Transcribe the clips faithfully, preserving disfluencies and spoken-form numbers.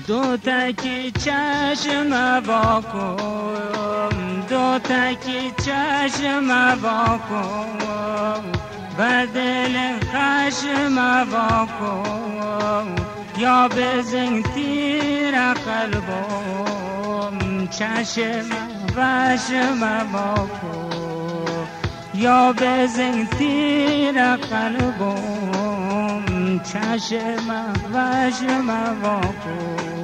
دو تکی چشم واکن، دو تکی چشم واکن، بر دل خشم واکن، یا بزن تیر قلبم چشم وشم واکن، یا بزن تیر قلبم چشم وشم واکن.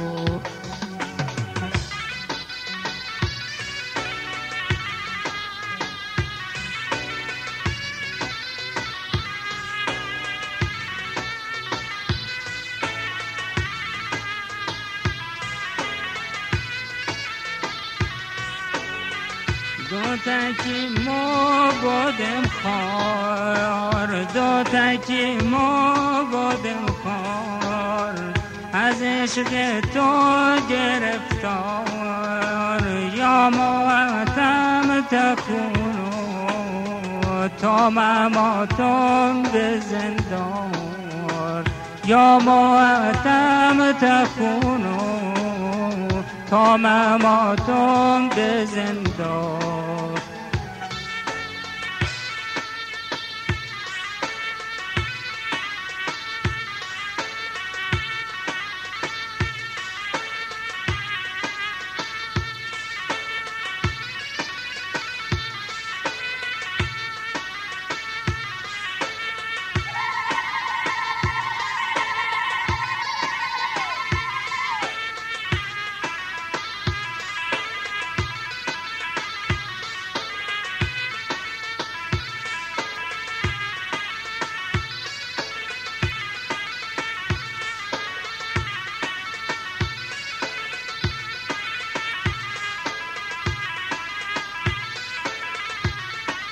دو تکی ما بودم خار، دو تکی ما بودم خار، از عشق تو گرفتار، یا ماتم تکونو تا مماتم به زندان، یا ماتم تکونو تا مماتم به زندان.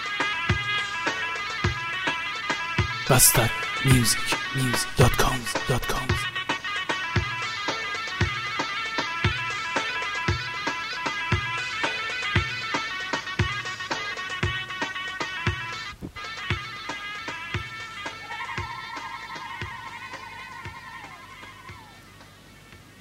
Bastard Music Music dot com